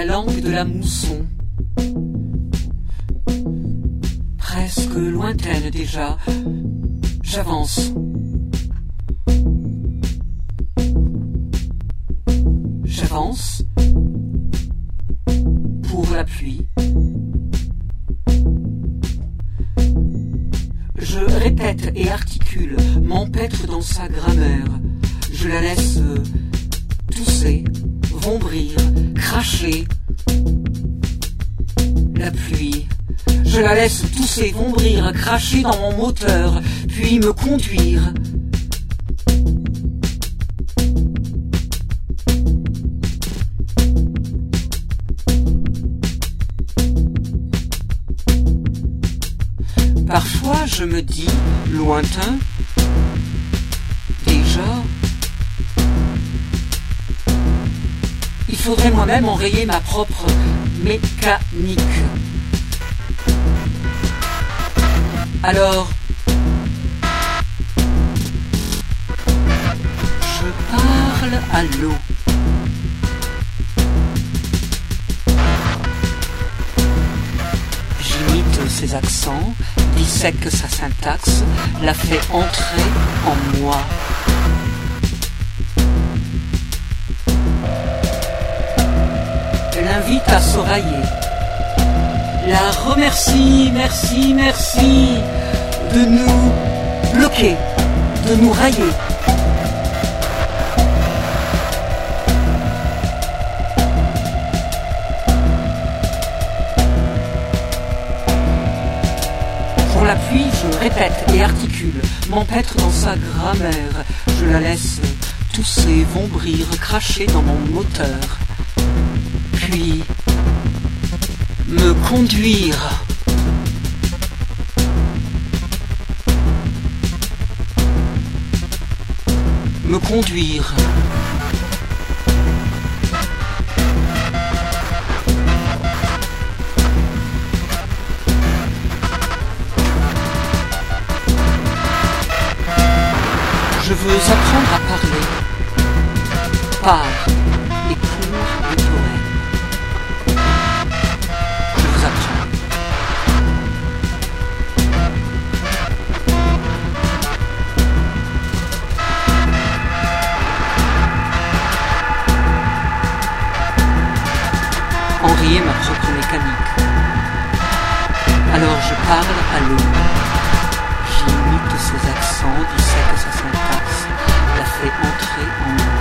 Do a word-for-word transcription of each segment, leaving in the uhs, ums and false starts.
la langue de la mousson. Presque lointaine déjà, j'avance. J'avance pour la pluie. Je répète et articule, m'empêtre dans sa grammaire. Je la laisse tousser, vombrir, cracher. La pluie. Je la laisse tousser, vombrir, cracher dans mon moteur, puis me conduire. Parfois je me dis, lointain, déjà, il faudrait moi-même enrayer ma propre mécanique. Alors, je parle à l'eau. J'imite ses accents, dissèque sa syntaxe, la fait entrer en moi. Elle invite à s'oreiller. La remercie, merci, merci de nous bloquer, de nous railler. Pour la pluie, je répète et articule, m'empêtre dans sa grammaire. Je la laisse tousser, vombrir, cracher dans mon moteur. Puis me conduire. Me conduire. Je veux apprendre à parler. Par et pour le poème. Je vous apprends. Enrayer ma propre mécanique. Alors je parle à l'eau. J'imite ses accents, dissèque sa syntaxe, la fait entrer en moi.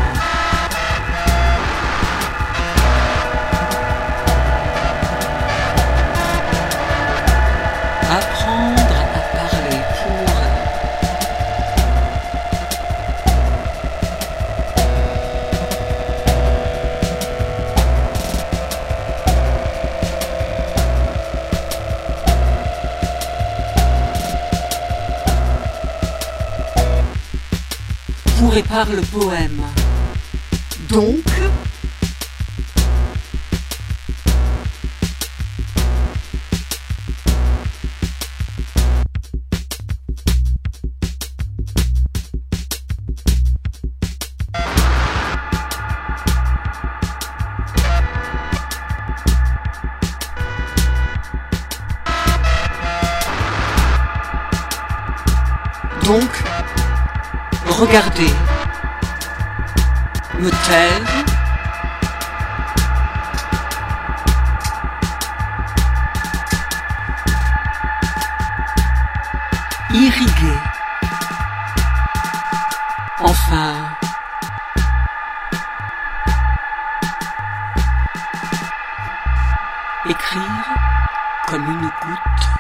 Apprendre à parler pour... Pour et par le poème. Donc... Donc, regarder, me taire, irriguer, enfin, écrire comme une goutte.